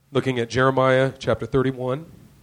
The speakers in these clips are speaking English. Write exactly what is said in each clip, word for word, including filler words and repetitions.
Looking at Jeremiah chapter thirty-one,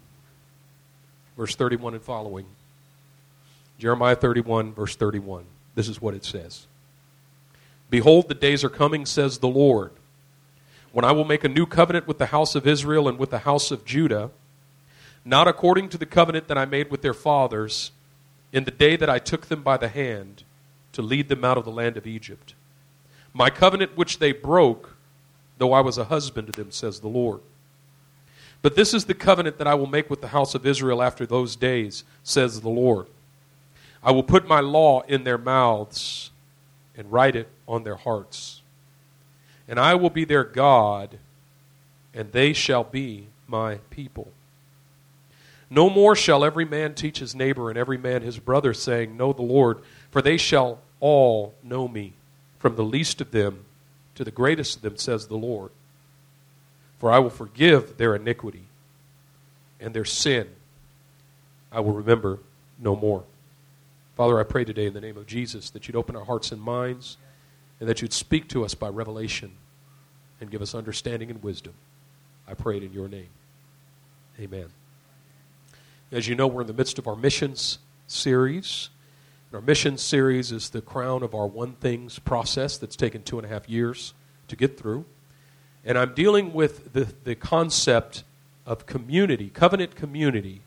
verse thirty-one and following. Jeremiah thirty-one, verse thirty-one. This is what it says. Behold, the days are coming, says the Lord, when I will make a new covenant with the house of Israel and with the house of Judah, not according to the covenant that I made with their fathers in the day that I took them by the hand to lead them out of the land of Egypt. My covenant which they broke, though I was a husband to them, says the Lord. But this is the covenant that I will make with the house of Israel after those days, says the Lord. I will put my law in their mouths and write it on their hearts. And I will be their God, and they shall be my people. No more shall every man teach his neighbor and every man his brother, saying, Know the Lord, for they shall all know me, from the least of them to the greatest of them, says the Lord. For I will forgive their iniquity, and their sin I will remember no more. Father, I pray today in the name of Jesus that you'd open our hearts and minds, and that you'd speak to us by revelation and give us understanding and wisdom. I pray it in your name. Amen. As you know, we're in the midst of our missions series. And our missions series is the crown of our One Things process that's taken two and a half years to get through. And I'm dealing with the, the concept of community, covenant community,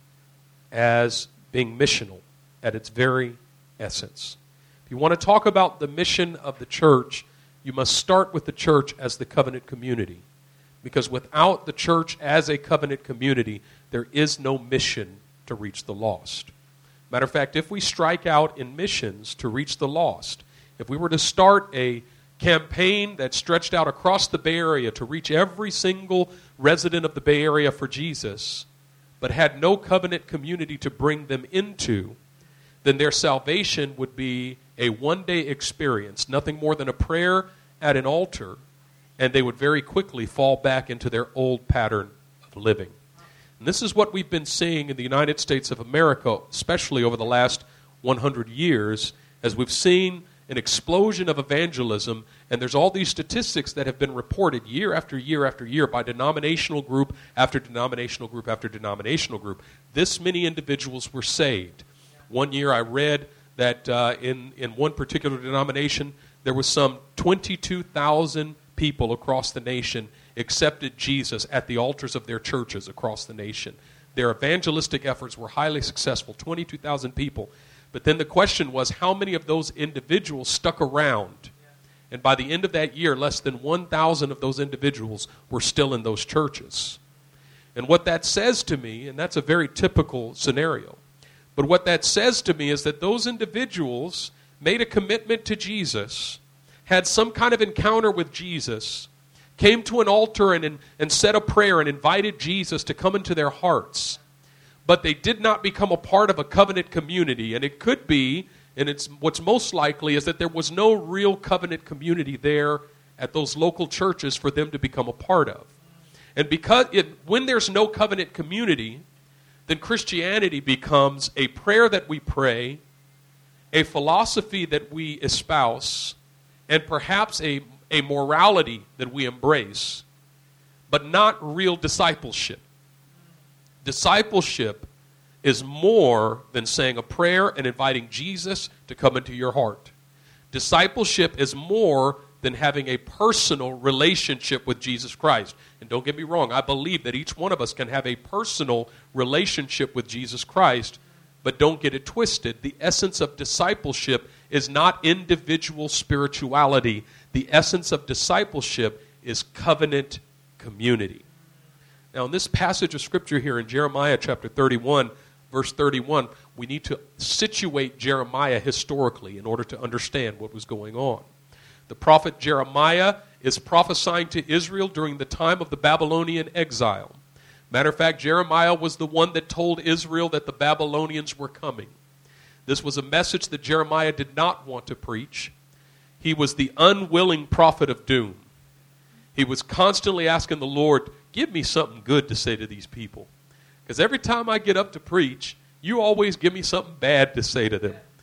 as being missional at its very essence. If you want to talk about the mission of the church, you must start with the church as the covenant community. Because without the church as a covenant community, there is no mission to reach the lost. Matter of fact, if we strike out in missions to reach the lost, if we were to start a campaign that stretched out across the Bay Area to reach every single resident of the Bay Area for Jesus, but had no covenant community to bring them into, then their salvation would be a one-day experience, nothing more than a prayer at an altar, and they would very quickly fall back into their old pattern of living. And this is what we've been seeing in the United States of America, especially over the last one hundred years, as we've seen an explosion of evangelism, and there's all these statistics that have been reported year after year after year by denominational group after denominational group after denominational group. This many individuals were saved. One year I read that uh, in, in one particular denomination, there was some twenty-two thousand people across the nation accepted Jesus at the altars of their churches across the nation. Their evangelistic efforts were highly successful, twenty-two thousand people. But then the question was, how many of those individuals stuck around? And by the end of that year, less than one thousand of those individuals were still in those churches. And what that says to me, and that's a very typical scenario, but what that says to me is that those individuals made a commitment to Jesus, had some kind of encounter with Jesus, came to an altar and, and said a prayer and invited Jesus to come into their hearts. But they did not become a part of a covenant community. And it could be, and it's what's most likely, is that there was no real covenant community there at those local churches for them to become a part of. And because it, when there's no covenant community, then Christianity becomes a prayer that we pray, a philosophy that we espouse, and perhaps a, a morality that we embrace, but not real discipleship. Discipleship is more than saying a prayer and inviting Jesus to come into your heart. Discipleship is more than having a personal relationship with Jesus Christ. And don't get me wrong, I believe that each one of us can have a personal relationship with Jesus Christ, but don't get it twisted. The essence of discipleship is not individual spirituality. The essence of discipleship is covenant community. Now, in this passage of Scripture here in Jeremiah chapter thirty-one, verse thirty-one, we need to situate Jeremiah historically in order to understand what was going on. The prophet Jeremiah is prophesying to Israel during the time of the Babylonian exile. Matter of fact, Jeremiah was the one that told Israel that the Babylonians were coming. This was a message that Jeremiah did not want to preach. He was the unwilling prophet of doom. He was constantly asking the Lord, give me something good to say to these people. Because every time I get up to preach, you always give me something bad to say to them.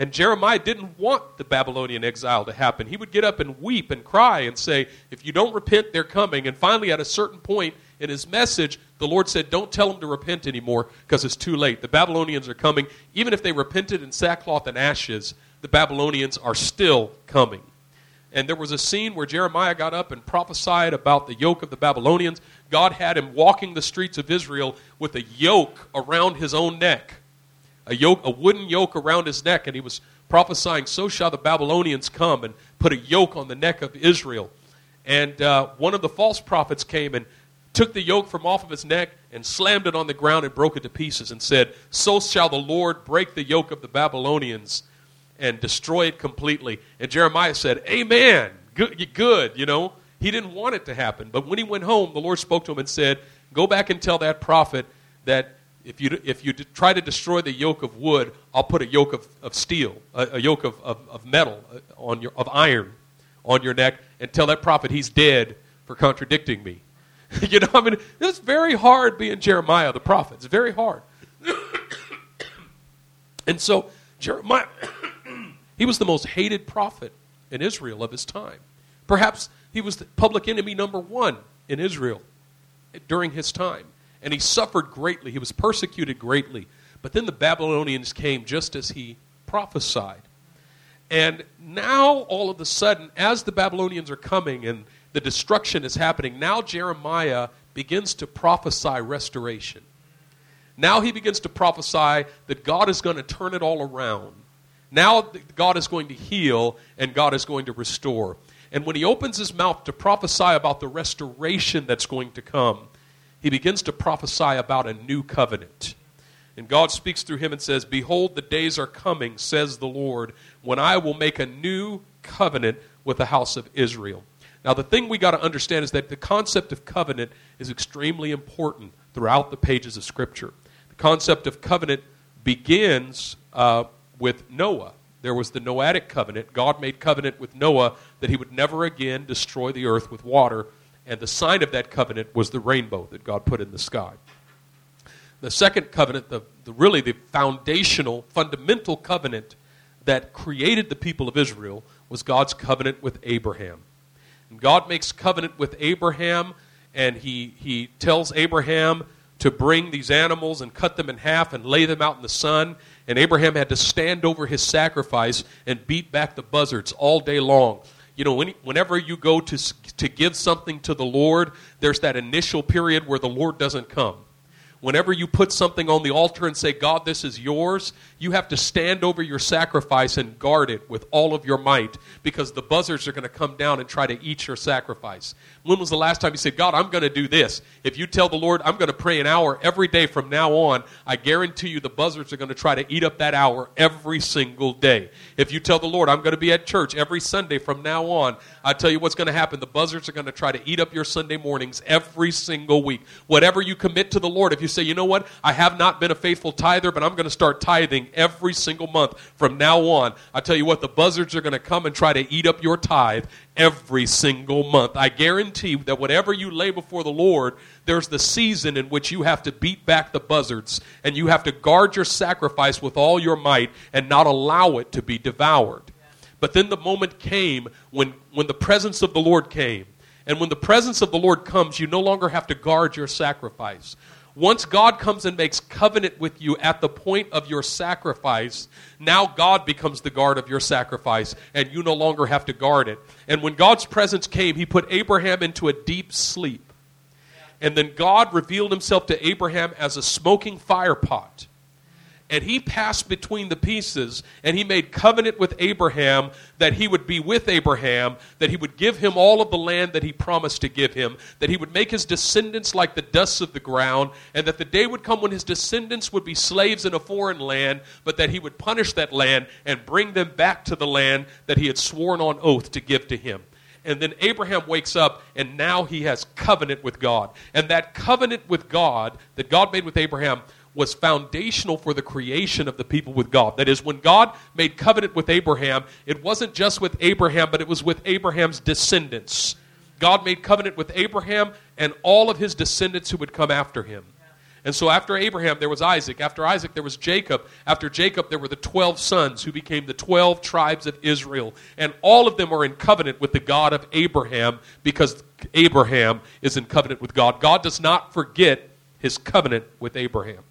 And Jeremiah didn't want the Babylonian exile to happen. He would get up and weep and cry and say, if you don't repent, they're coming. And finally, at a certain point in his message, the Lord said, don't tell them to repent anymore because it's too late. The Babylonians are coming. Even if they repented in sackcloth and ashes, the Babylonians are still coming. And there was a scene where Jeremiah got up and prophesied about the yoke of the Babylonians. God had him walking the streets of Israel with a yoke around his own neck. A yoke, a wooden yoke around his neck, and he was prophesying, so shall the Babylonians come, and put a yoke on the neck of Israel. And uh, one of the false prophets came and took the yoke from off of his neck and slammed it on the ground and broke it to pieces and said, so shall the Lord break the yoke of the Babylonians and destroy it completely. And Jeremiah said, amen, good, good, you know. He didn't want it to happen. But when he went home, the Lord spoke to him and said, go back and tell that prophet that If you if you try to destroy the yoke of wood, I'll put a yoke of, of steel, a, a yoke of, of, of metal, on your of iron on your neck, and tell that prophet he's dead for contradicting me. You know, I mean, it's very hard being Jeremiah the prophet. It's very hard. And so Jeremiah, he was the most hated prophet in Israel of his time. Perhaps he was the public enemy number one in Israel during his time. And he suffered greatly. He was persecuted greatly. But then the Babylonians came just as he prophesied. And now, all of a sudden, as the Babylonians are coming and the destruction is happening, now Jeremiah begins to prophesy restoration. Now he begins to prophesy that God is going to turn it all around. Now God is going to heal and God is going to restore. And when he opens his mouth to prophesy about the restoration that's going to come, he begins to prophesy about a new covenant. And God speaks through him and says, behold, the days are coming, says the Lord, when I will make a new covenant with the house of Israel. Now, the thing we got to understand is that the concept of covenant is extremely important throughout the pages of Scripture. The concept of covenant begins uh, with Noah. There was the Noahic covenant. God made covenant with Noah that he would never again destroy the earth with water. And the sign of that covenant was the rainbow that God put in the sky. The second covenant, the, the really the foundational, fundamental covenant that created the people of Israel was God's covenant with Abraham. And God makes covenant with Abraham, and he, he tells Abraham to bring these animals and cut them in half and lay them out in the sun. And Abraham had to stand over his sacrifice and beat back the buzzards all day long. You know, when, whenever you go to, to give something to the Lord, there's that initial period where the Lord doesn't come. Whenever you put something on the altar and say, God, this is yours, you have to stand over your sacrifice and guard it with all of your might, because the buzzards are going to come down and try to eat your sacrifice. When was the last time you said, God, I'm going to do this? If you tell the Lord, I'm going to pray an hour every day from now on, I guarantee you the buzzards are going to try to eat up that hour every single day. If you tell the Lord, I'm going to be at church every Sunday from now on, I tell you what's going to happen. The buzzards are going to try to eat up your Sunday mornings every single week. Whatever you commit to the Lord, if you say, you know what, I have not been a faithful tither, but I'm going to start tithing every single month from now on, I tell you what, the buzzards are going to come and try to eat up your tithe every single month. I guarantee that whatever you lay before the Lord, there's the season in which you have to beat back the buzzards, and you have to guard your sacrifice with all your might and not allow it to be devoured. But then the moment came when, when the presence of the Lord came. And when the presence of the Lord comes, you no longer have to guard your sacrifice. Once God comes and makes covenant with you at the point of your sacrifice, now God becomes the guard of your sacrifice, and you no longer have to guard it. And when God's presence came, he put Abraham into a deep sleep. And then God revealed himself to Abraham as a smoking fire pot. And he passed between the pieces, and he made covenant with Abraham that he would be with Abraham, that he would give him all of the land that he promised to give him, that he would make his descendants like the dust of the ground, and that the day would come when his descendants would be slaves in a foreign land, but that he would punish that land and bring them back to the land that he had sworn on oath to give to him. And then Abraham wakes up, and now he has covenant with God. And that covenant with God that God made with Abraham was foundational for the creation of the people with God. That is, when God made covenant with Abraham, it wasn't just with Abraham, but it was with Abraham's descendants. God made covenant with Abraham and all of his descendants who would come after him. And so after Abraham, there was Isaac. After Isaac, there was Jacob. After Jacob, there were the twelve sons who became the twelve tribes of Israel. And all of them are in covenant with the God of Abraham because Abraham is in covenant with God. God does not forget his covenant with Abraham.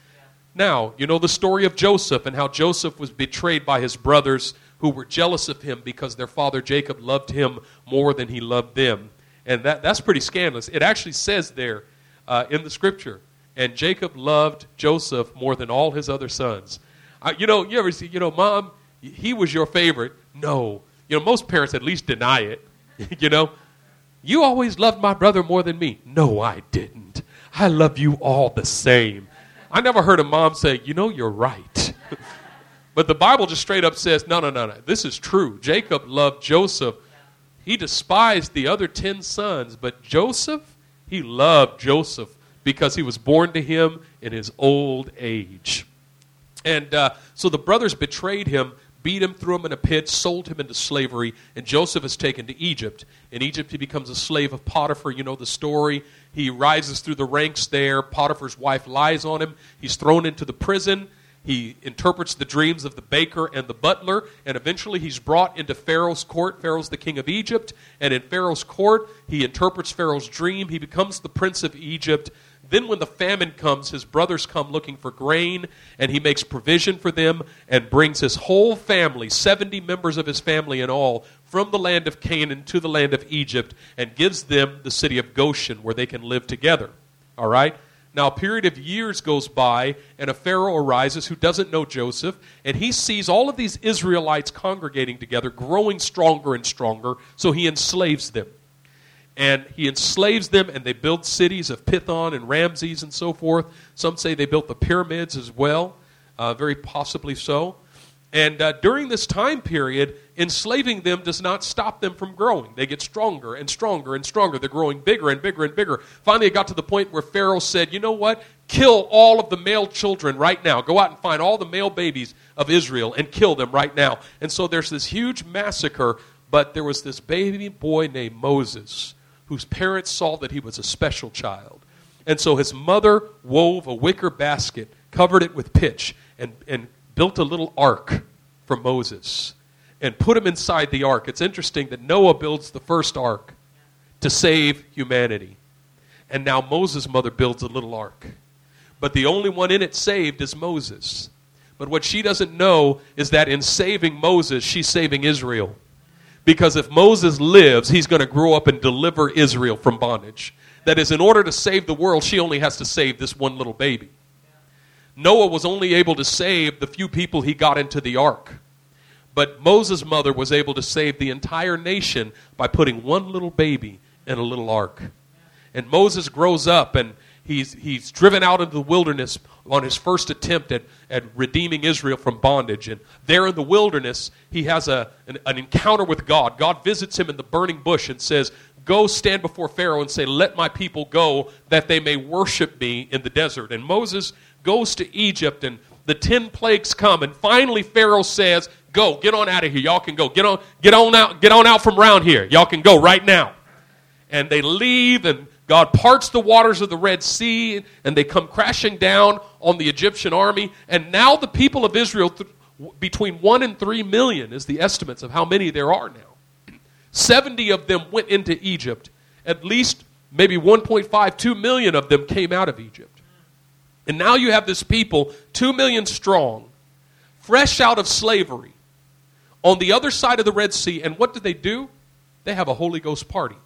Now, you know the story of Joseph and how Joseph was betrayed by his brothers who were jealous of him because their father Jacob loved him more than he loved them. And that, that's pretty scandalous. It actually says there uh, in the scripture, and Jacob loved Joseph more than all his other sons. Uh, you know, you ever see, you know, Mom, he was your favorite. No. You know, most parents at least deny it. You know, you always loved my brother more than me. No, I didn't. I love you all the same. I never heard a mom say, you know, you're right. But the Bible just straight up says, no, no, no, no. This is true. Jacob loved Joseph. He despised the other ten sons, but Joseph, he loved Joseph because he was born to him in his old age. And uh, so the brothers betrayed him, beat him, threw him in a pit, sold him into slavery, and Joseph is taken to Egypt. In Egypt, he becomes a slave of Potiphar. You know the story. He rises through the ranks there. Potiphar's wife lies on him. He's thrown into the prison. He interprets the dreams of the baker and the butler, and eventually he's brought into Pharaoh's court. Pharaoh's the king of Egypt, and in Pharaoh's court, he interprets Pharaoh's dream. He becomes the prince of Egypt. Then when the famine comes, his brothers come looking for grain, and he makes provision for them and brings his whole family, seventy members of his family in all, from the land of Canaan to the land of Egypt, and gives them the city of Goshen where they can live together. All right? Now, a period of years goes by, and a Pharaoh arises who doesn't know Joseph, and he sees all of these Israelites congregating together, growing stronger and stronger, so he enslaves them. And he enslaves them, and they build cities of Pithon and Ramses and so forth. Some say they built the pyramids as well, uh, very possibly so. And uh, during this time period, enslaving them does not stop them from growing. They get stronger and stronger and stronger. They're growing bigger and bigger and bigger. Finally, it got to the point where Pharaoh said, you know what? Kill all of the male children right now. Go out and find all the male babies of Israel and kill them right now. And so there's this huge massacre, but there was this baby boy named Moses whose parents saw that he was a special child. And so his mother wove a wicker basket, covered it with pitch, and, and built a little ark for Moses and put him inside the ark. It's interesting that Noah builds the first ark to save humanity. And now Moses' mother builds a little ark. But the only one in it saved is Moses. But what she doesn't know is that in saving Moses, she's saving Israel. Because if Moses lives, he's going to grow up and deliver Israel from bondage. That is, in order to save the world, she only has to save this one little baby. Noah was only able to save the few people he got into the ark. But Moses' mother was able to save the entire nation by putting one little baby in a little ark. And Moses grows up, and he's he's driven out into the wilderness on his first attempt at, at redeeming Israel from bondage. And there in the wilderness, he has a an, an encounter with God. God visits him in the burning bush and says, go stand before Pharaoh and say, let my people go that they may worship me in the desert. And Moses goes to Egypt, and the ten plagues come, and finally Pharaoh says, go, get on out of here. Y'all can go. Get on, get on out, get on out from around here. Y'all can go right now. And they leave, and God parts the waters of the Red Sea, and they come crashing down on the Egyptian army. And now the people of Israel, th- between one and three million is the estimates of how many there are now. seventy of them went into Egypt. At least maybe one point five, two million of them came out of Egypt. And now you have this people, two million strong, fresh out of slavery, on the other side of the Red Sea. And what do they do? They have a Holy Ghost party.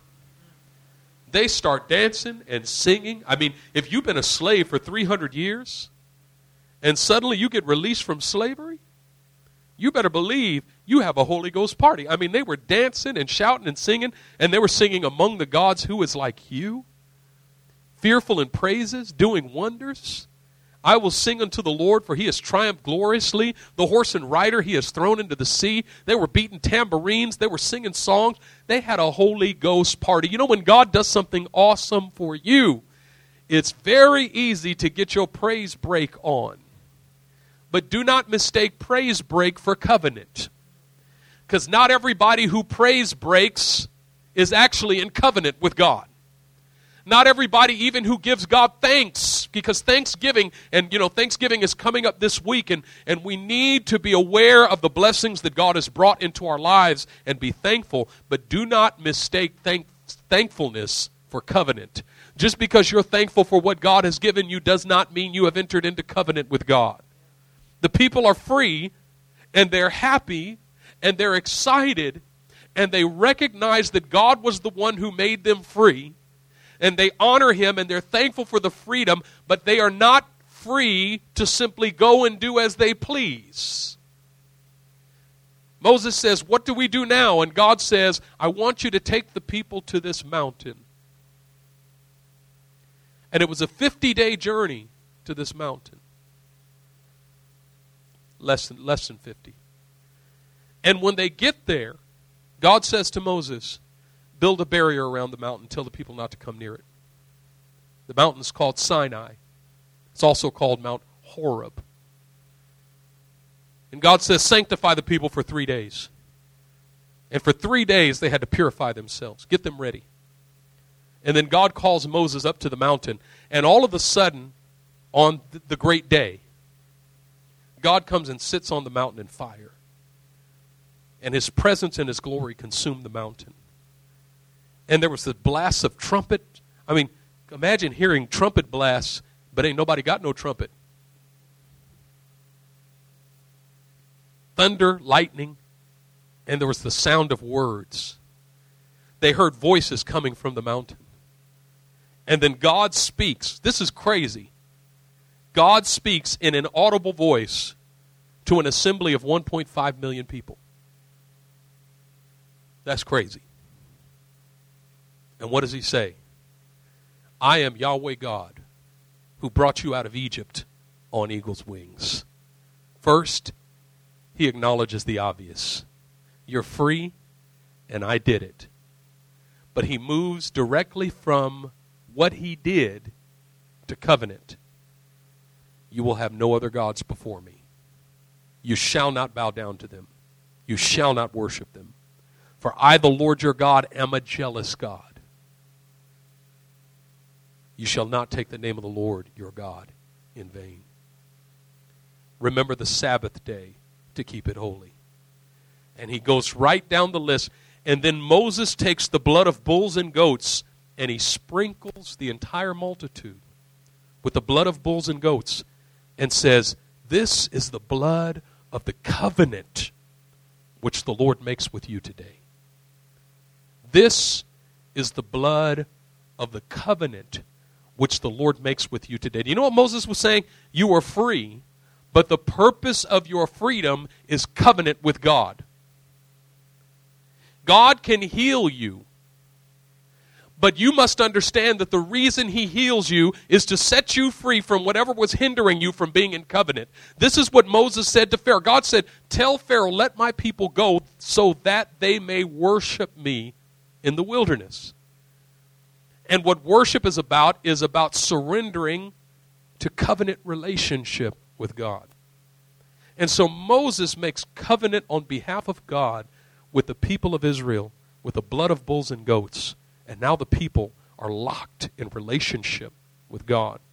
They start dancing and singing. I mean, if you've been a slave for three hundred years and suddenly you get released from slavery, you better believe you have a Holy Ghost party. I mean, they were dancing and shouting and singing, and they were singing among the gods who is like you, fearful in praises, doing wonders. I will sing unto the Lord, for he has triumphed gloriously. The horse and rider he has thrown into the sea. They were beating tambourines. They were singing songs. They had a Holy Ghost party. You know, when God does something awesome for you, it's very easy to get your praise break on. But do not mistake praise break for covenant. Because not everybody who praise breaks is actually in covenant with God. Not everybody even who gives God thanks, because Thanksgiving, and you know, Thanksgiving is coming up this week, and, and we need to be aware of the blessings that God has brought into our lives and be thankful, but do not mistake thank, thankfulness for covenant. Just because you're thankful for what God has given you does not mean you have entered into covenant with God. The people are free, and they're happy, and they're excited, and they recognize that God was the one who made them free, and they honor him, and they're thankful for the freedom, but they are not free to simply go and do as they please. Moses says, what do we do now? And God says, I want you to take the people to this mountain. And it was a fifty-day journey to this mountain. Less than, less than fifty. And when they get there, God says to Moses, build a barrier around the mountain, tell the people not to come near it. The mountain is called Sinai. It's also called Mount Horeb. And God says, sanctify the people for three days. And for three days they had to purify themselves, get them ready. And then God calls Moses up to the mountain, and all of a sudden, on the great day, God comes and sits on the mountain in fire. And his presence and his glory consumed the mountain. And there was the blasts of trumpet. I mean, imagine hearing trumpet blasts, but ain't nobody got no trumpet. Thunder, lightning, and there was the sound of words. They heard voices coming from the mountain. And then God speaks. This is crazy. God speaks in an audible voice to an assembly of one point five million people. That's crazy. And what does he say? I am Yahweh God, who brought you out of Egypt on eagle's wings. First, he acknowledges the obvious. You're free, and I did it. But he moves directly from what he did to covenant. You will have no other gods before me. You shall not bow down to them. You shall not worship them. For I, the Lord your God, am a jealous God. You shall not take the name of the Lord your God in vain. Remember the Sabbath day to keep it holy. And he goes right down the list. And then Moses takes the blood of bulls and goats and he sprinkles the entire multitude with the blood of bulls and goats and says, this is the blood of the covenant which the Lord makes with you today. This is the blood of the covenant which the Lord makes with you today. Do you know what Moses was saying? You are free, but the purpose of your freedom is covenant with God. God can heal you, but you must understand that the reason he heals you is to set you free from whatever was hindering you from being in covenant. This is what Moses said to Pharaoh. God said, tell Pharaoh, let my people go so that they may worship me in the wilderness. And what worship is about is about surrendering to covenant relationship with God. And so Moses makes covenant on behalf of God with the people of Israel, with the blood of bulls and goats. And now the people are locked in relationship with God.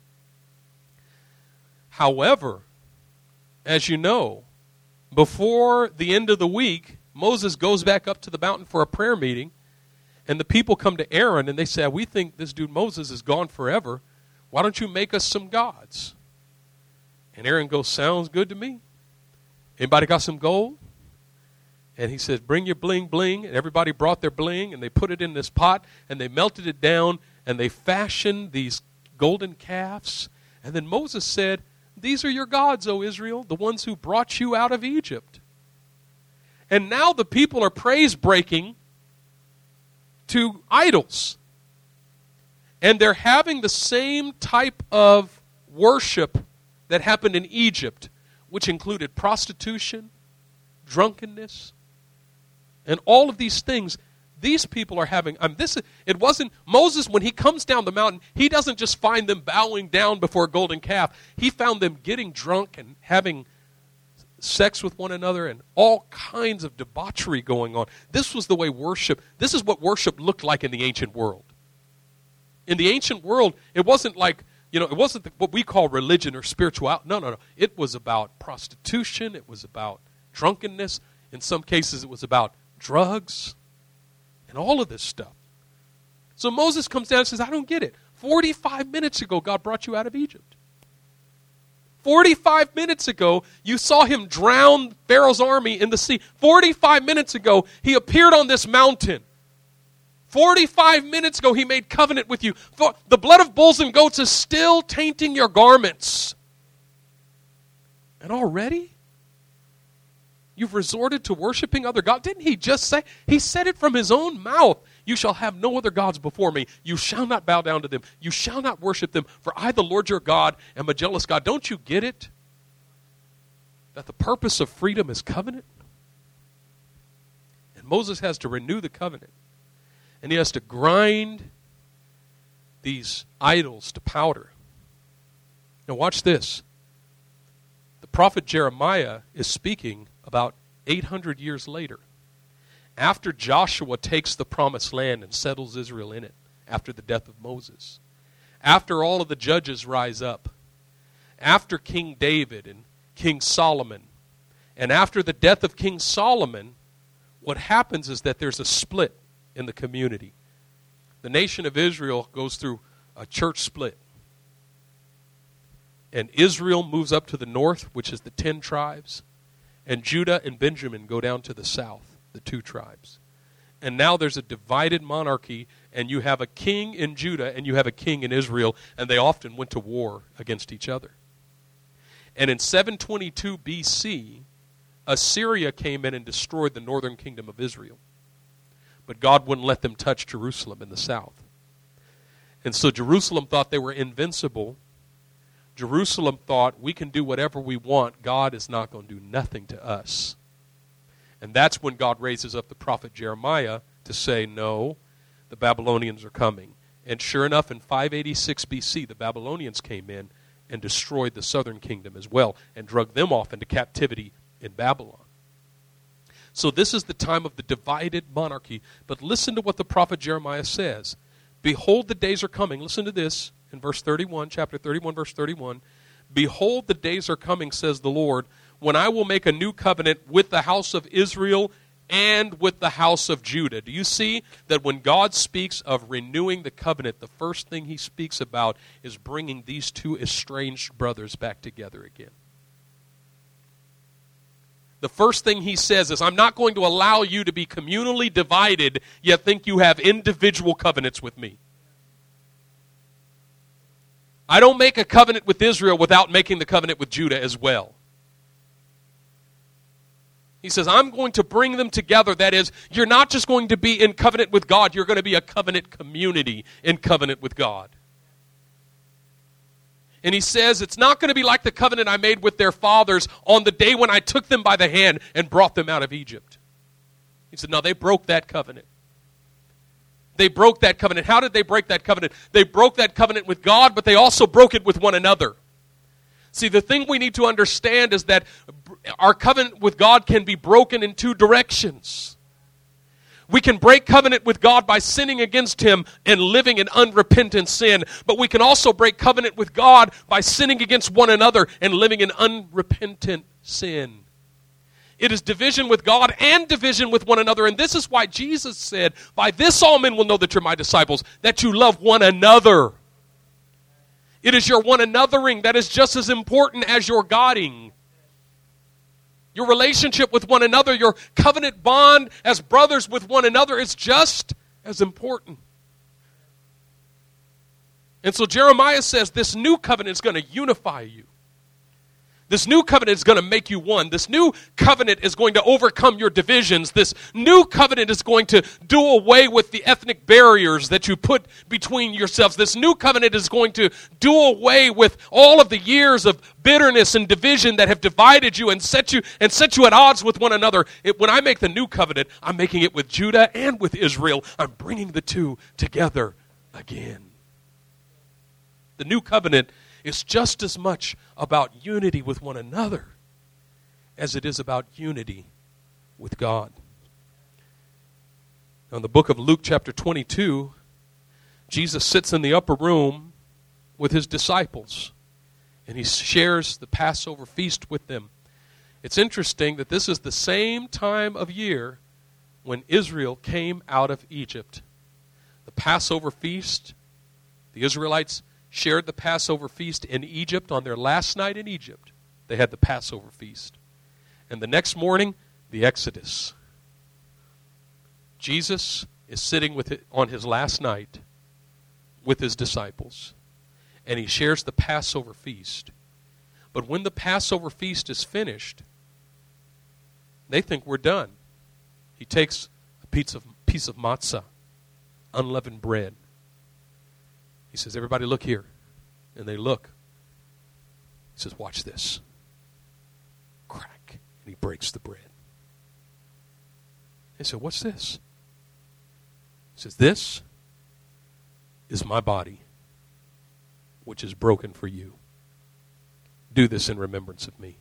However, as you know, before the end of the week, Moses goes back up to the mountain for a prayer meeting. And the people come to Aaron and they say, we think this dude Moses is gone forever. Why don't you make us some gods? And Aaron goes, sounds good to me. Anybody got some gold? And he says, bring your bling bling. And everybody brought their bling and they put it in this pot and they melted it down and they fashioned these golden calves. And then Moses said, these are your gods, O Israel, the ones who brought you out of Egypt. And now the people are praise breaking to idols. And they're having the same type of worship that happened in Egypt, which included prostitution, drunkenness, and all of these things. These people are having, I mean, this, it wasn't, Moses, when he comes down the mountain, he doesn't just find them bowing down before a golden calf. He found them getting drunk and having sex with one another and all kinds of debauchery going on. This was the way worship, this is what worship looked like in the ancient world. In the ancient world, it wasn't like, you know, it wasn't the, what we call religion or spirituality. No, no, no. It was about prostitution. It was about drunkenness. In some cases, it was about drugs and all of this stuff. So Moses comes down and says, I don't get it. forty-five minutes ago, God brought you out of Egypt. forty-five minutes ago, you saw him drown Pharaoh's army in the sea. forty-five minutes ago, he appeared on this mountain. forty-five minutes ago, he made covenant with you. For the blood of bulls and goats is still tainting your garments. And already, you've resorted to worshiping other gods. Didn't he just say? He said it from his own mouth. You shall have no other gods before me. You shall not bow down to them. You shall not worship them. For I, the Lord your God, am a jealous God. Don't you get it? That the purpose of freedom is covenant? And Moses has to renew the covenant. And he has to grind these idols to powder. Now watch this. The prophet Jeremiah is speaking about eight hundred years later. After Joshua takes the promised land and settles Israel in it, after the death of Moses, after all of the judges rise up, after King David and King Solomon, and after the death of King Solomon, what happens is that there's a split in the community. The nation of Israel goes through a church split. And Israel moves up to the north, which is the ten tribes, and Judah and Benjamin go down to the south, the two tribes. And now there's a divided monarchy, and you have a king in Judah and you have a king in Israel, and they often went to war against each other. And in seven twenty-two B C, Assyria came in and destroyed the northern kingdom of Israel. But God wouldn't let them touch Jerusalem in the south. And so Jerusalem thought they were invincible. Jerusalem thought, we can do whatever we want. God is not going to do nothing to us. And that's when God raises up the prophet Jeremiah to say, no, the Babylonians are coming. And sure enough, in five eighty-six B C, the Babylonians came in and destroyed the southern kingdom as well and dragged them off into captivity in Babylon. So this is the time of the divided monarchy. But listen to what the prophet Jeremiah says. Behold, the days are coming. Listen to this in verse thirty-one, chapter thirty-one, verse thirty-one. Behold, the days are coming, says the Lord, when I will make a new covenant with the house of Israel and with the house of Judah. Do you see that when God speaks of renewing the covenant, the first thing he speaks about is bringing these two estranged brothers back together again? The first thing he says is, I'm not going to allow you to be communally divided, yet think you have individual covenants with me. I don't make a covenant with Israel without making the covenant with Judah as well. He says, I'm going to bring them together. That is, you're not just going to be in covenant with God, you're going to be a covenant community in covenant with God. And he says, it's not going to be like the covenant I made with their fathers on the day when I took them by the hand and brought them out of Egypt. He said, no, they broke that covenant. They broke that covenant. How did they break that covenant? They broke that covenant with God, but they also broke it with one another. See, the thing we need to understand is that our covenant with God can be broken in two directions. We can break covenant with God by sinning against him and living in unrepentant sin. But we can also break covenant with God by sinning against one another and living in unrepentant sin. It is division with God and division with one another. And this is why Jesus said, by this all men will know that you're my disciples, that you love one another. It is your one anothering that is just as important as your Godding. Your relationship with one another, your covenant bond as brothers with one another is just as important. And so Jeremiah says this new covenant is going to unify you. This new covenant is going to make you one. This new covenant is going to overcome your divisions. This new covenant is going to do away with the ethnic barriers that you put between yourselves. This new covenant is going to do away with all of the years of bitterness and division that have divided you and set you and set you at odds with one another. It, when I make the new covenant, I'm making it with Judah and with Israel. I'm bringing the two together again. The new covenant is just as much about unity with one another as it is about unity with God. Now in the book of Luke chapter twenty-two, Jesus sits in the upper room with his disciples, and he shares the Passover feast with them. It's interesting that this is the same time of year when Israel came out of Egypt. The Passover feast, the Israelites shared the Passover feast in Egypt on their last night in Egypt. They had the Passover feast. And the next morning, the Exodus. Jesus is sitting with it on his last night with his disciples, and he shares the Passover feast. But when the Passover feast is finished, they think we're done. He takes a piece of, piece of matzah, unleavened bread. He says, everybody look here. And they look. He says, watch this. Crack. And he breaks the bread. They said, what's this? He says, this is my body, which is broken for you. Do this in remembrance of me.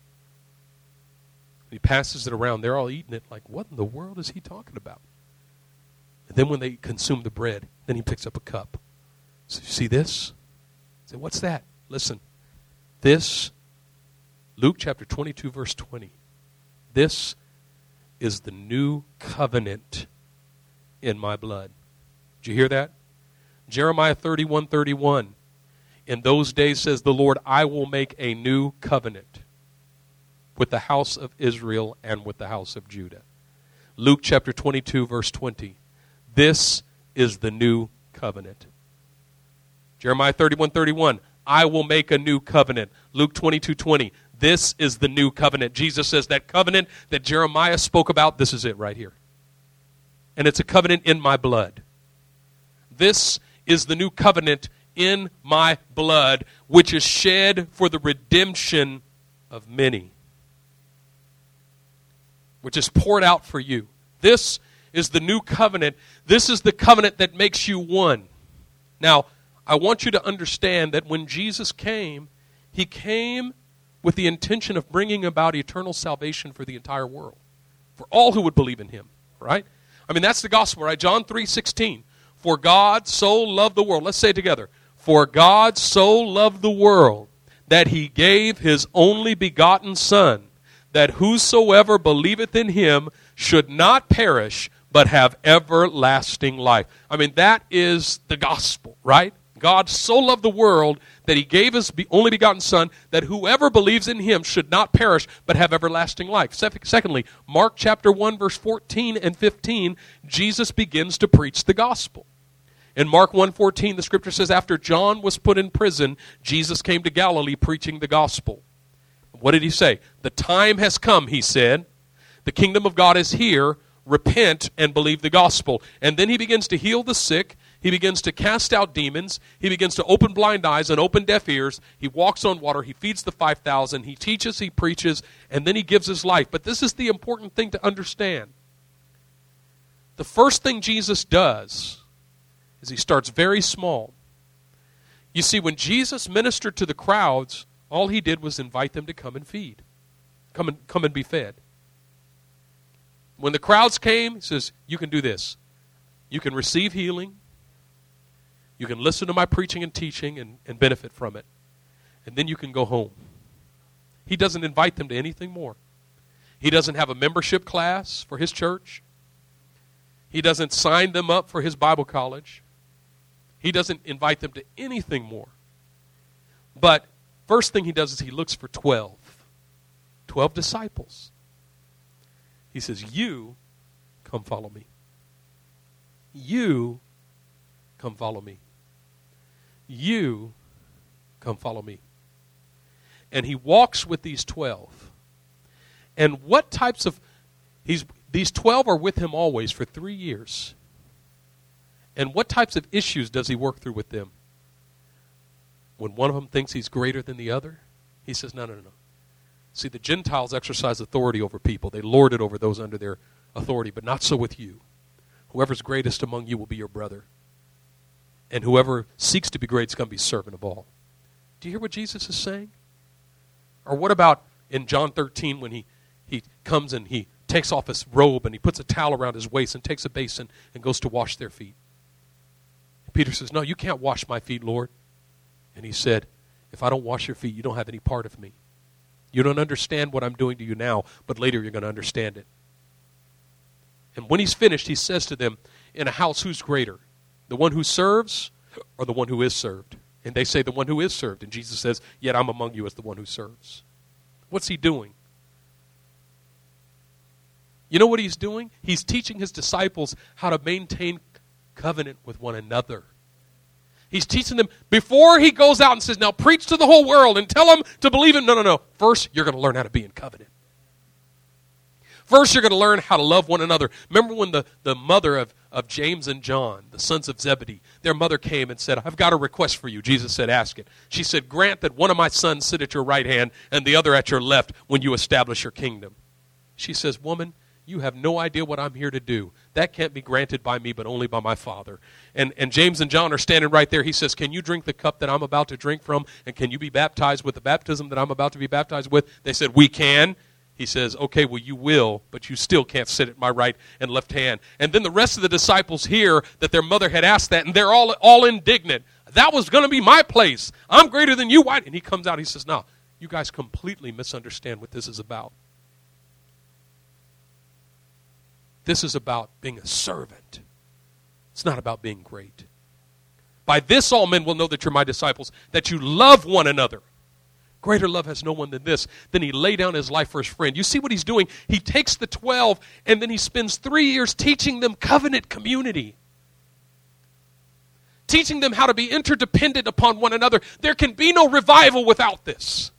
He passes it around. They're all eating it like, what in the world is he talking about? And then when they consume the bread, then he picks up a cup. So you see this? Say, what's that? Listen. This, Luke chapter twenty-two, verse twenty. This is the new covenant in my blood. Did you hear that? Jeremiah thirty-one, thirty-one. In those days, says the Lord, I will make a new covenant with the house of Israel and with the house of Judah. Luke chapter twenty-two, verse twenty. This is the new covenant. Jeremiah thirty-one, thirty-one. I will make a new covenant. Luke twenty-two, twenty. This is the new covenant. Jesus says that covenant that Jeremiah spoke about, this is it right here. And it's a covenant in my blood. This is the new covenant in my blood, which is shed for the redemption of many, which is poured out for you. This is the new covenant. This is the covenant that makes you one. Now, I want you to understand that when Jesus came, he came with the intention of bringing about eternal salvation for the entire world, for all who would believe in him, right? I mean, that's the gospel, right? John three sixteen. For God so loved the world. Let's say it together. For God so loved the world that he gave his only begotten Son, that whosoever believeth in him should not perish, but have everlasting life. I mean, that is the gospel, right? God so loved the world that he gave his only begotten Son, that whoever believes in him should not perish, but have everlasting life. Secondly, Mark chapter one, verse fourteen and fifteen, Jesus begins to preach the gospel. In Mark one fourteen, the scripture says, after John was put in prison, Jesus came to Galilee preaching the gospel. What did he say? The time has come, he said. The kingdom of God is here. Repent and believe the gospel. And then he begins to heal the sick. He begins to cast out demons. He begins to open blind eyes and open deaf ears. He walks on water. He feeds the five thousand. He teaches, he preaches, and then he gives his life. But this is the important thing to understand. The first thing Jesus does is he starts very small. You see, when Jesus ministered to the crowds, all he did was invite them to come and feed. Come and, come and be fed. When the crowds came, he says, you can do this. You can receive healing. You can listen to my preaching and teaching and, and benefit from it. And then you can go home. He doesn't invite them to anything more. He doesn't have a membership class for his church. He doesn't sign them up for his Bible college. He doesn't invite them to anything more. But first thing he does is he looks for twelve. Twelve disciples. He says, you come follow me. You come follow me. You come follow me. And he walks with these twelve. And what types of, he's these twelve are with him always for three years. And what types of issues does he work through with them? When one of them thinks he's greater than the other, he says, no, no, no, no. See, the Gentiles exercise authority over people. They lord it over those under their authority, but not so with you. Whoever's greatest among you will be your brother. And whoever seeks to be great is going to be servant of all. Do you hear what Jesus is saying? Or what about in John thirteen when he, he comes and he takes off his robe and he puts a towel around his waist and takes a basin and goes to wash their feet? Peter says, no, you can't wash my feet, Lord. And he said, if I don't wash your feet, you don't have any part of me. You don't understand what I'm doing to you now, but later you're going to understand it. And when he's finished, he says to them, in a house, who's greater? The one who serves or the one who is served? And they say the one who is served. And Jesus says, yet I'm among you as the one who serves. What's he doing? You know what he's doing? He's teaching his disciples how to maintain covenant with one another. He's teaching them before he goes out and says, now preach to the whole world and tell them to believe him. No, no, no. First, you're going to learn how to be in covenant. First, you're going to learn how to love one another. Remember when the, the mother of, of James and John, the sons of Zebedee, their mother came and said, I've got a request for you. Jesus said, ask it. She said, grant that one of my sons sit at your right hand and the other at your left when you establish your kingdom. She says, woman, you have no idea what I'm here to do. That can't be granted by me, but only by my Father. And, and James and John are standing right there. He says, can you drink the cup that I'm about to drink from? And can you be baptized with the baptism that I'm about to be baptized with? They said, we can. He says, okay, well, you will, but you still can't sit at my right and left hand. And then the rest of the disciples hear that their mother had asked that, and they're all, all indignant. That was going to be my place. I'm greater than you. Why? And he comes out, he says, no, you guys completely misunderstand what this is about. This is about being a servant. It's not about being great. By this all men will know that you're my disciples, that you love one another. Greater love has no one than this. Then he laid down his life for his friend. You see what he's doing? He takes the twelve and then he spends three years teaching them covenant community. Teaching them how to be interdependent upon one another. There can be no revival without this.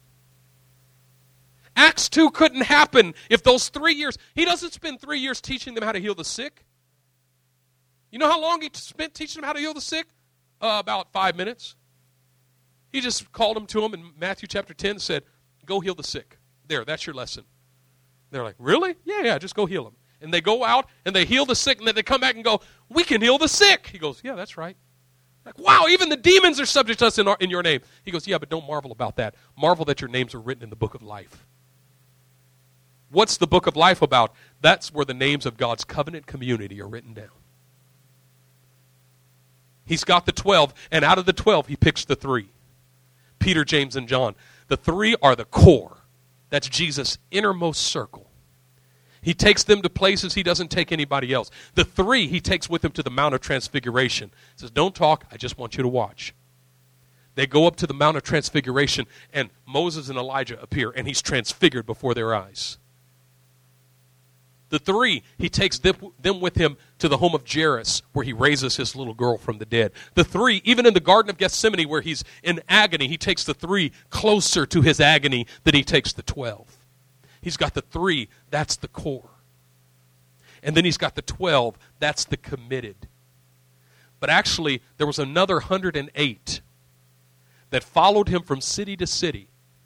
Acts two couldn't happen if those three years, he doesn't spend three years teaching them how to heal the sick. You know how long he spent teaching them how to heal the sick? Uh, about five minutes. He just called them to them in Matthew chapter ten and said, go heal the sick. There, that's your lesson. They're like, really? Yeah, yeah, just go heal them. And they go out and they heal the sick and then they come back and go, we can heal the sick. He goes, yeah, that's right. Like, wow, even the demons are subject to us in, our, in your name. He goes, yeah, but don't marvel about that. Marvel that your names are written in the book of life. What's the book of life about? That's where the names of God's covenant community are written down. He's got the twelve, and out of the twelve, he picks the three. Peter, James, and John. The three are the core. That's Jesus' innermost circle. He takes them to places he doesn't take anybody else. The three he takes with him to the Mount of Transfiguration. He says, don't talk, I just want you to watch. They go up to the Mount of Transfiguration, and Moses and Elijah appear, and he's transfigured before their eyes. The three, he takes them, them with him to the home of Jairus, where he raises his little girl from the dead. The three, even in the Garden of Gethsemane, where he's in agony, he takes the three closer to his agony than he takes the twelve. He's got the three, that's the core. And then he's got the twelve, that's the committed. But actually, there was another one hundred eight that followed him from city to city.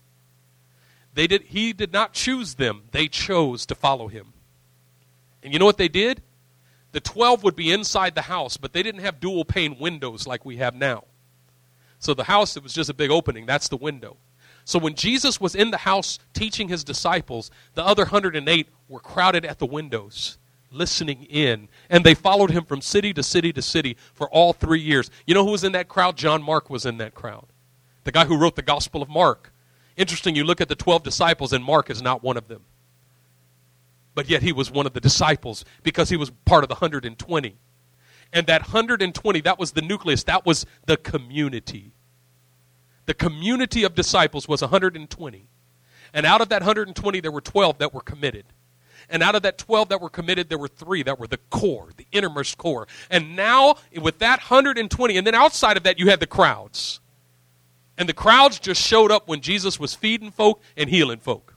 They did, he did not choose them, they chose to follow him. And you know what they did? The twelve would be inside the house, but they didn't have dual pane windows like we have now. So the house, it was just a big opening. That's the window. So when Jesus was in the house teaching his disciples, the other one hundred eight were crowded at the windows, listening in. And they followed him from city to city to city for all three years. You know who was in that crowd? John Mark was in that crowd. The guy who wrote the Gospel of Mark. Interesting, you look at the twelve disciples, and Mark is not one of them. But yet he was one of the disciples because he was part of the one hundred twenty. And that one hundred twenty, that was the nucleus. That was the community. The community of disciples was one hundred twenty. And out of that one hundred twenty, there were twelve that were committed. And out of that twelve that were committed, there were three that were the core, the innermost core. And now, with that one hundred twenty, and then outside of that, you had the crowds. And the crowds just showed up when Jesus was feeding folk and healing folk.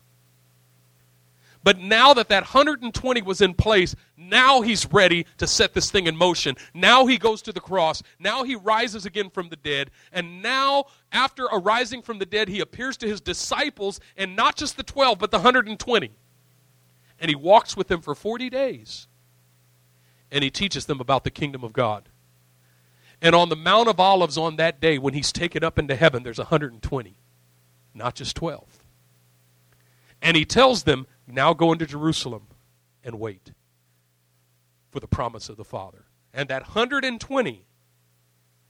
But now that that one hundred twenty was in place, now he's ready to set this thing in motion. Now he goes to the cross. Now he rises again from the dead. And now, after arising from the dead, he appears to his disciples, and not just the twelve, but the one hundred twenty. And he walks with them for forty days. And he teaches them about the kingdom of God. And on the Mount of Olives on that day, when he's taken up into heaven, there's one hundred twenty, not just twelve. And he tells them, now go into Jerusalem and wait for the promise of the Father. And that one hundred twenty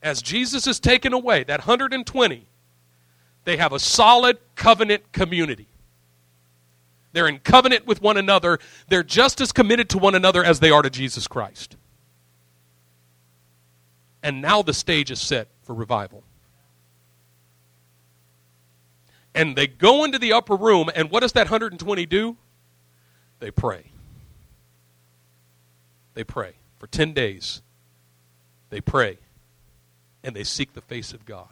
as Jesus is taken away, that one hundred twenty, they have a solid covenant community. They're in covenant with one another. They're just as committed to one another as they are to Jesus Christ. And now the stage is set for revival. And they go into the upper room, and what does that one hundred twenty do? They pray. They pray. For ten days, they pray, and they seek the face of God.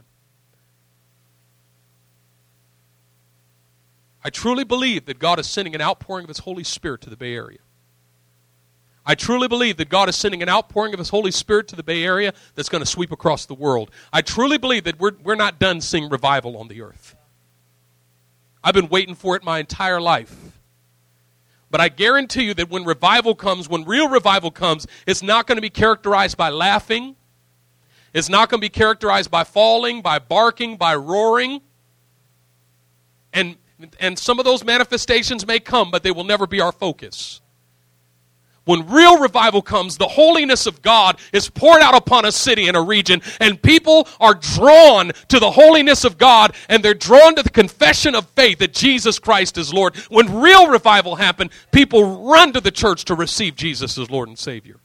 I truly believe that God is sending an outpouring of His Holy Spirit to the Bay Area. I truly believe that God is sending an outpouring of His Holy Spirit to the Bay Area that's going to sweep across the world. I truly believe that we're, we're not done seeing revival on the earth. I've been waiting for it my entire life. But I guarantee you that when revival comes, when real revival comes, it's not going to be characterized by laughing. It's not going to be characterized by falling, by barking, by roaring. And, and some of those manifestations may come, but they will never be our focus. When real revival comes, the holiness of God is poured out upon a city and a region, and people are drawn to the holiness of God, and they're drawn to the confession of faith that Jesus Christ is Lord. When real revival happens, people run to the church to receive Jesus as Lord and Savior.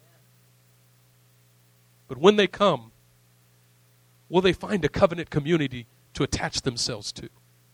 But when they come, will they find a covenant community to attach themselves to?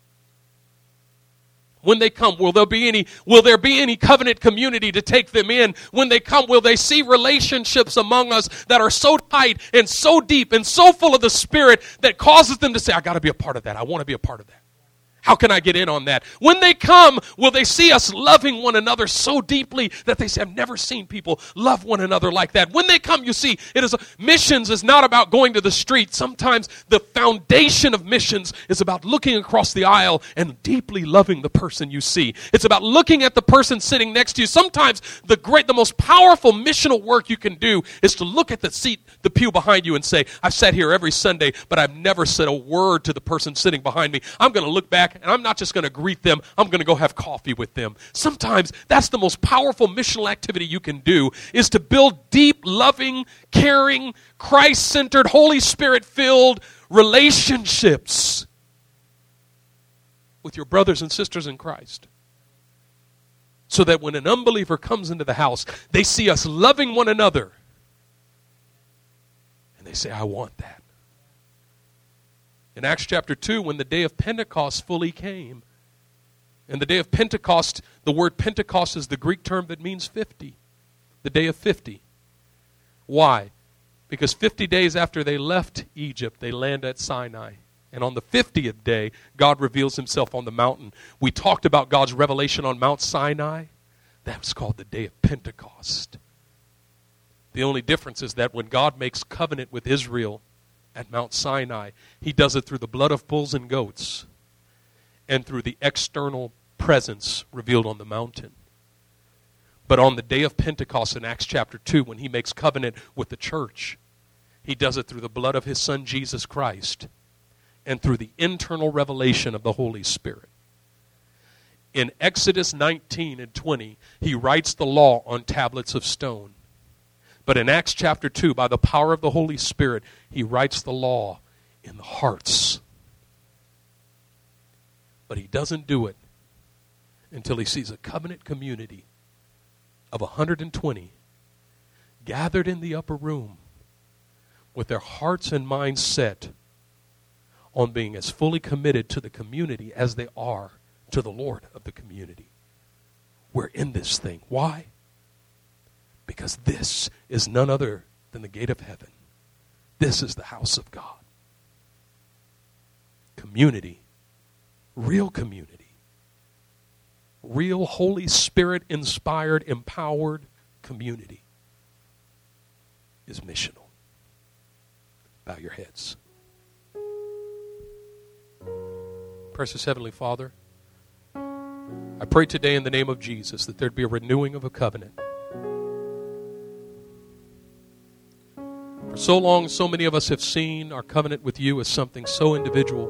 When they come, will there be any, will there be any covenant community to take them in? When they come, will they see relationships among us that are so tight and so deep and so full of the Spirit that causes them to say, I got to be a part of that. I want to be a part of that. How can I get in on that? When they come, will they see us loving one another so deeply that they say, I've never seen people love one another like that. When they come, you see, it is a, missions is not about going to the street. Sometimes the foundation of missions is about looking across the aisle and deeply loving the person you see. It's about looking at the person sitting next to you. Sometimes the great, the most powerful missional work you can do is to look at the seat, the pew behind you and say, I've sat here every Sunday, but I've never said a word to the person sitting behind me. I'm going to look back, and I'm not just going to greet them, I'm going to go have coffee with them. Sometimes that's the most powerful missional activity you can do, is to build deep, loving, caring, Christ-centered, Holy Spirit-filled relationships with your brothers and sisters in Christ. So that when an unbeliever comes into the house, they see us loving one another, and they say, I want that. In Acts chapter two, when the day of Pentecost fully came, and the day of Pentecost, the word Pentecost is the Greek term that means fifty, the day of fifty. Why? Because fifty days after they left Egypt, they land at Sinai. And on the fiftieth day, God reveals Himself on the mountain. We talked about God's revelation on Mount Sinai. That was called the day of Pentecost. The only difference is that when God makes covenant with Israel at Mount Sinai, He does it through the blood of bulls and goats and through the external presence revealed on the mountain. But on the day of Pentecost in Acts chapter two, when He makes covenant with the church, He does it through the blood of His Son Jesus Christ and through the internal revelation of the Holy Spirit. In Exodus nineteen and twenty, He writes the law on tablets of stone. But in Acts chapter two, by the power of the Holy Spirit, He writes the law in the hearts. But He doesn't do it until He sees a covenant community of one hundred twenty gathered in the upper room with their hearts and minds set on being as fully committed to the community as they are to the Lord of the community. We're in this thing. Why? Because this is none other than the gate of heaven. This is the house of God. Community. Real community. Real Holy Spirit inspired, empowered community is missional. Bow your heads. Precious Heavenly Father, I pray today in the name of Jesus that there'd be a renewing of a covenant. For so long, so many of us have seen our covenant with You as something so individual.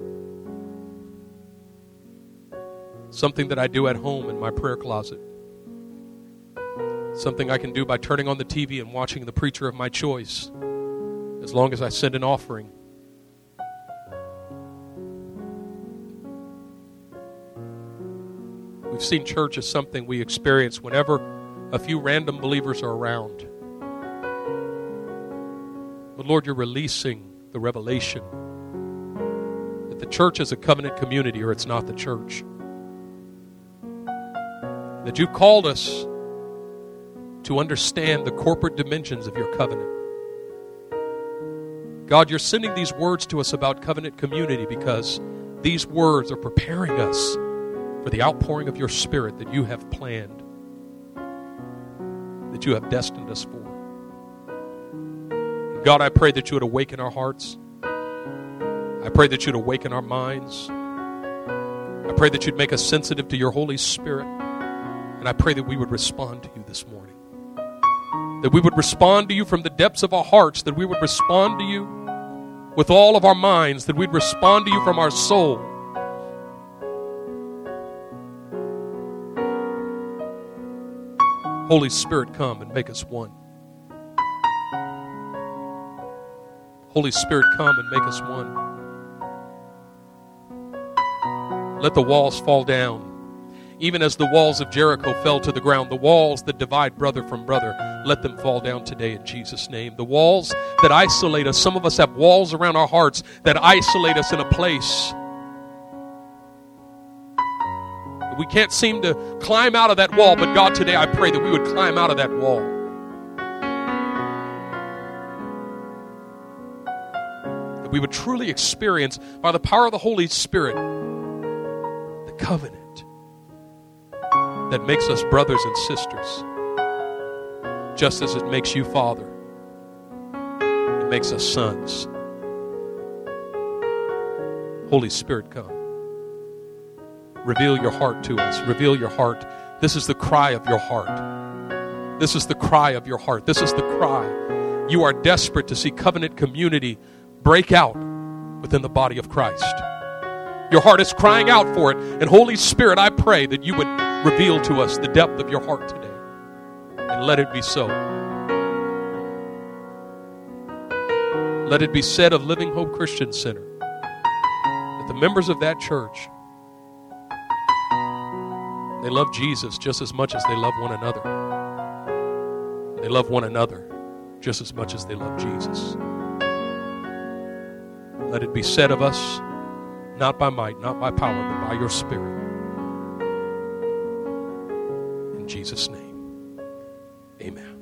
Something that I do at home in my prayer closet. Something I can do by turning on the T V and watching the preacher of my choice. as long as I send an offering. We've seen church as something we experience whenever a few random believers are around. But Lord, you're releasing the revelation that the church is a covenant community or it's not the church. That you've called us to understand the corporate dimensions of your covenant. God, you're sending these words to us about covenant community because these words are preparing us for the outpouring of your Spirit that you have planned, that you have destined us for. God, I pray that you would awaken our hearts. I pray that you'd awaken our minds. I pray that you'd make us sensitive to your Holy Spirit. And I pray that we would respond to you this morning. That we would respond to you from the depths of our hearts. That we would respond to you with all of our minds. That we'd respond to you from our soul. Holy Spirit, come and make us one. Holy Spirit, come and make us one. Let the walls fall down. Even as the walls of Jericho fell to the ground, the walls that divide brother from brother, let them fall down today in Jesus' name. The walls that isolate us, some of us have walls around our hearts that isolate us in a place. We can't seem to climb out of that wall, but God, today I pray that we would climb out of that wall. That we would truly experience, by the power of the Holy Spirit, the covenant that makes us brothers and sisters, just as it makes you Father. It makes us sons. Holy Spirit, come. Reveal your heart to us. Reveal your heart. This is the cry of your heart. This is the cry of your heart. This is the cry. You are desperate to see covenant community break out within the body of Christ. Your heart is crying out for it. And Holy Spirit, I pray that you would reveal to us the depth of your heart today. And let it be so. Let it be said of Living Hope Christian Center that the members of that church, they love Jesus just as much as they love one another. They love one another just as much as they love Jesus. Let it be said of us, not by might, not by power, but by your Spirit. In Jesus' name, amen.